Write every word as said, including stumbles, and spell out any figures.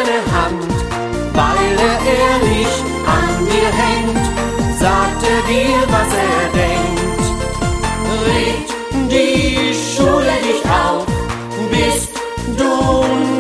deine Hand, weil er ehrlich an dir hängt, sagt er dir, was er denkt. Regt die Schule dich auf, bist du